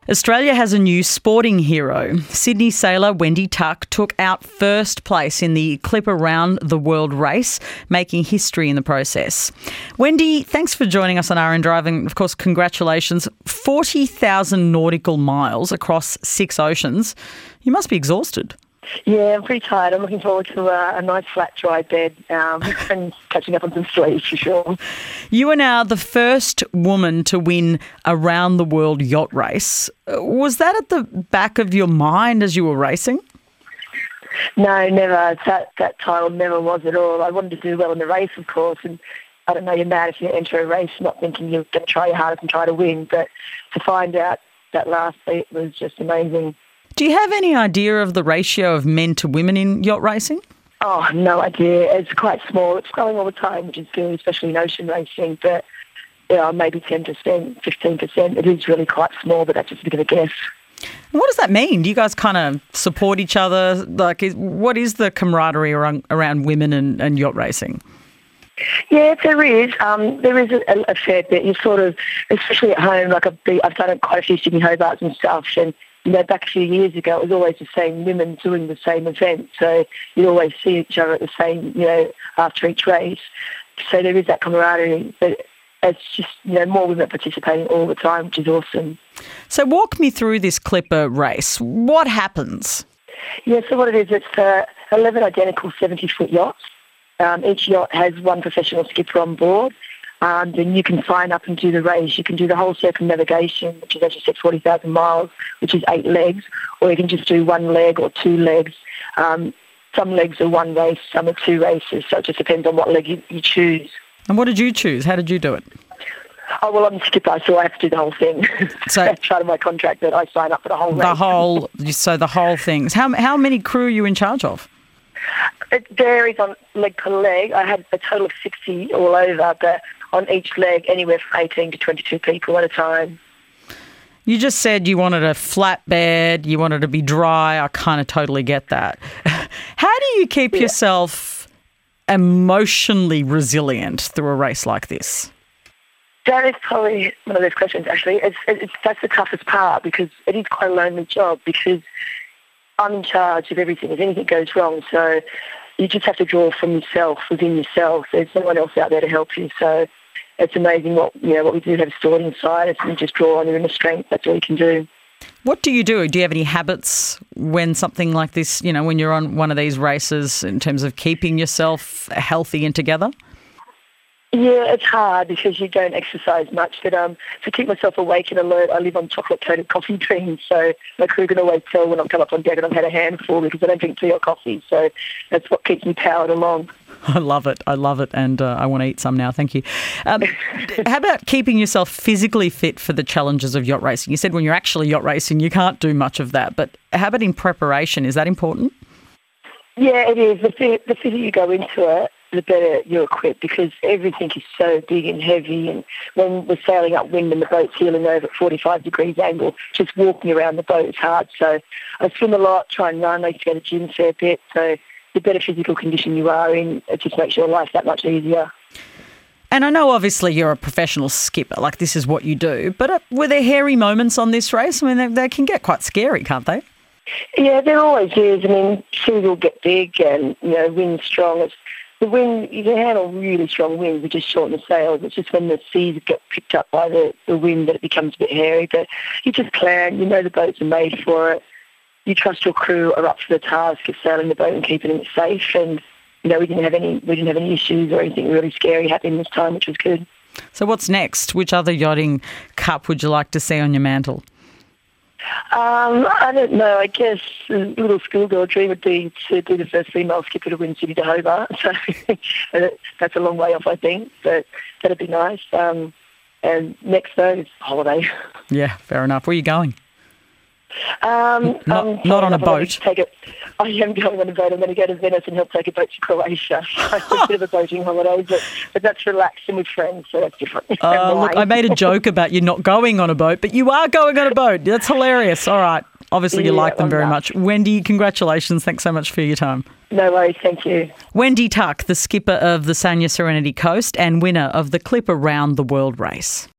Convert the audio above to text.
Australia has a new sporting hero. Sydney sailor Wendy Tuck took out first place in the Clipper Round the World race, making history in the process. Wendy, thanks for joining us on RN Drive, and of course, congratulations. 40,000 nautical miles across 6 oceans. You must be exhausted. Yeah, I'm pretty tired. I'm looking forward to a nice flat dry bed and catching up on some sleep for sure. You are now the first woman to win a round the world yacht race. Was that at the back of your mind as you were racing? No, never. That title never was at all. I wanted to do well in the race, of course, and I don't know, you're mad if you enter a race not thinking you're going to try your hardest and try to win, but to find out that last beat was just amazing. Do you have any idea of the ratio of men to women in yacht racing? Oh, no idea. It's quite small. It's growing all the time, which is good, especially in ocean racing, but maybe 10%, 15%. It is really quite small, but that's just a bit of a guess. What does that mean? Do you guys kind of support each other? Like, what is the camaraderie around women and yacht racing? Yeah, there is. There is a fair bit. You sort of, especially at home, like I've done quite a few Sydney Hobarts and stuff, and back a few years ago, it was always the same women doing the same event. So you'd always see each other at the same, after each race. So there is that camaraderie, but it's just, more women participating all the time, which is awesome. So walk me through this Clipper race. What happens? Yeah, so what it is, it's 11 identical 70-foot yachts. Each yacht has one professional skipper on board. Then you can sign up and do the race. You can do the whole circumnavigation, which is, as you said, 40,000 miles, which is 8 legs, or you can just do 1 leg or 2 legs. Some legs are 1 race, some are 2 races, so it just depends on what leg you choose. And what did you choose? How did you do it? Oh, well, I'm a skipper, so I have to do the whole thing. So that's part of my contract that I sign up for the whole race. So the whole thing. How many crew are you in charge of? It varies on leg per leg. I had a total of 60 all over, but on each leg, anywhere from 18 to 22 people at a time. You just said you wanted a flat bed, you wanted to be dry. I kind of totally get that. How do you keep yourself emotionally resilient through a race like this? That is probably one of those questions, actually. That's the toughest part, because it is quite a lonely job, because I'm in charge of everything if anything goes wrong. So you just have to draw from yourself, within yourself. There's no one else out there to help you. So it's amazing what we do have stored inside us, and you just draw on your inner strength. That's all you can do. What do you do? Do you have any habits when something like this, when you're on one of these races, in terms of keeping yourself healthy and together? Yeah, it's hard because you don't exercise much. But to keep myself awake and alert, I live on chocolate-coated coffee beans. So my crew can always tell when I've come up on deck and I've had a handful, because I don't drink tea or coffee. So that's what keeps me powered along. I love it. And I want to eat some now. Thank you. How about keeping yourself physically fit for the challenges of yacht racing? You said when you're actually yacht racing, you can't do much of that. But how about in preparation? Is that important? Yeah, it is. The fitter you go into it, the better you're equipped, because everything is so big and heavy. And when we're sailing upwind and the boat's heeling over at 45 degrees angle, just walking around the boat is hard. So I swim a lot, try and run. I used to go to the gym a fair bit. So the better physical condition you are in, it just makes your life that much easier. And I know obviously you're a professional skipper, like this is what you do, but were there hairy moments on this race? I mean, they can get quite scary, can't they? Yeah, there always is. I mean, seas will get big and, wind's strong. The wind, you can handle really strong winds with just shorten the sails. It's just when the seas get picked up by the wind that it becomes a bit hairy. But you just plan, the boats are made for it. You trust your crew are up for the task of sailing the boat and keeping it safe. And, we didn't have any issues or anything really scary happening this time, which was good. So what's next? Which other yachting cup would you like to see on your mantle? I don't know. I guess a little schoolgirl dream would be to be the first female skipper to win Sydney to Hobart. So that's a long way off, I think, but that'd be nice. And next, though, is holiday. Yeah, fair enough. Where are you going? Not on a boat. I am going on a boat. I'm going to go to Venice and help take a boat to Croatia. It's a bit of a boating holiday, but that's relaxing with friends, so that's different. Look, I made a joke about you not going on a boat, but you are going on a boat. That's hilarious. All right. Obviously, you like them very much. Wendy, congratulations. Thanks so much for your time. No worries. Thank you. Wendy Tuck, the skipper of the Sanya Serenity Coast and winner of the Clipper Round the World race.